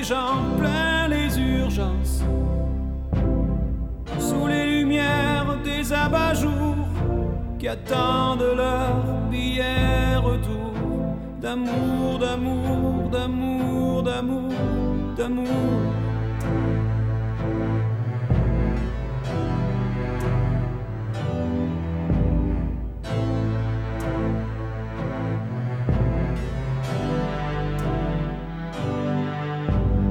gens plein les urgences, sous les lumières des abat-jours qui attendent leur billet retour. D'amour, d'amour, d'amour, d'amour, d'amour.